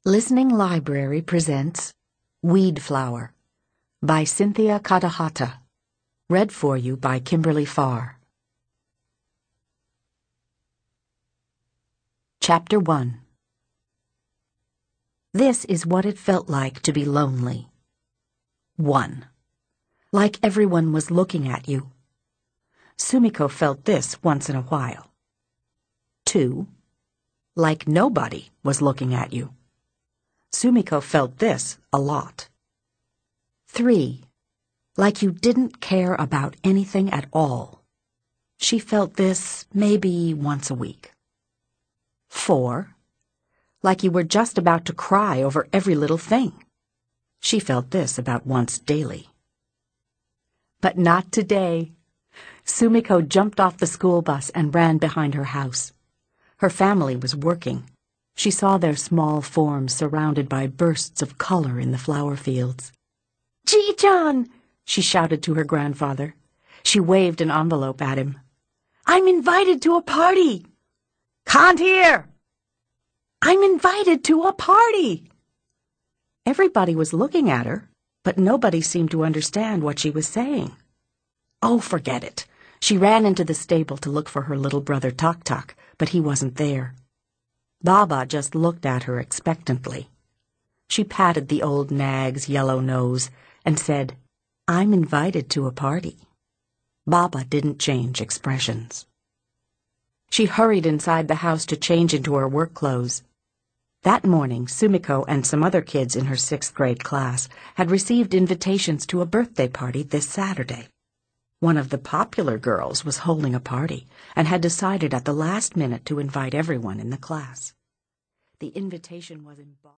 Listening Library presents Weed Flower by Cynthia Katahata. Read for you by Kimberly Farr. Chapter 1. This is what it felt like to be lonely. 1. Like everyone was looking at you. Sumiko felt this once in a while. 2. Like nobody was looking at you. Sumiko felt this a lot. 3. Like you didn't care about anything at all. She felt this maybe once a week. 4. Like you were just about to cry over every little thing. She felt this about once daily. But not today. Sumiko jumped off the school bus and ran behind her house. Her family was working. She saw their small forms surrounded by bursts of color in the flower fields. "Ji-chan!" she shouted to her grandfather. She waved an envelope at him. "I'm invited to a party!" "Can't hear!" "I'm invited to a party!" Everybody was looking at her, but nobody seemed to understand what she was saying. Oh, forget it. She ran into the stable to look for her little brother Tok-Tok, but he wasn't there. Baba just looked at her expectantly. She patted the old nag's yellow nose and said, "I'm invited to a party." Baba didn't change expressions. She hurried inside the house to change into her work clothes. That morning, Sumiko and some other kids in her 6th grade class had received invitations to a birthday party this Saturday. One of the popular girls was holding a party and had decided at the last minute to invite everyone in the class. The invitation was in